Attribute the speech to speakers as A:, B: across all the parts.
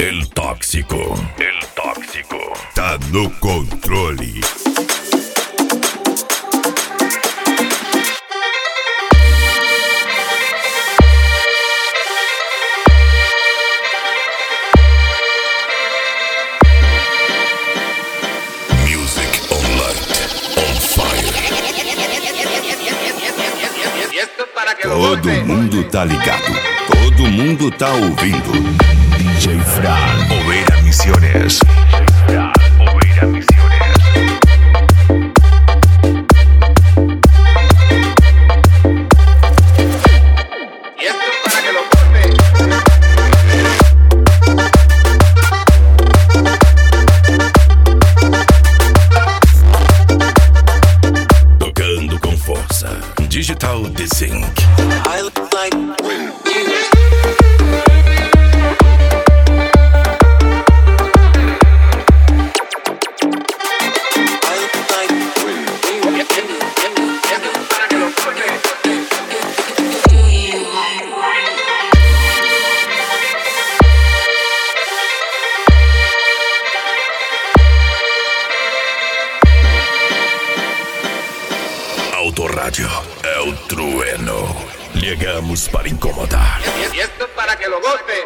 A: El Tóxico. El Tóxico.
B: Tá no controle.
A: Music on light, on fire.
B: Todo mundo tá ligado. Todo mundo tá ouvindo. DJ Fran. Oveira Misiones.
A: Oveira Misiones.
C: Y esto es para que lo corte.
A: Tocando com força. Digital Desync.
D: I look like when you I look like when you
C: Y esto es para que lo corte.
A: Autorádio é o trueno. Ligamos para incomodar.
C: Y esto es para que lo goce.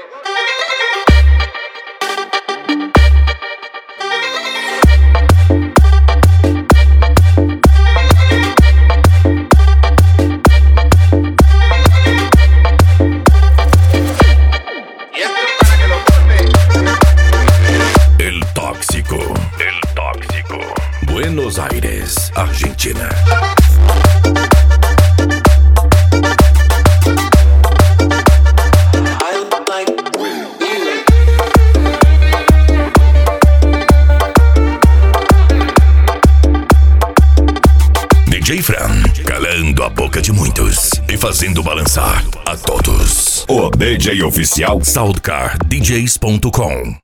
C: Y esto es para que lo goce.
A: El Tóxico. El Tóxico. Buenos Aires, Argentina.
D: I look like when you
A: DJ Fran, calando a boca de muitos e fazendo balançar a todos.
B: O DJ oficial
A: Soundcardjs.com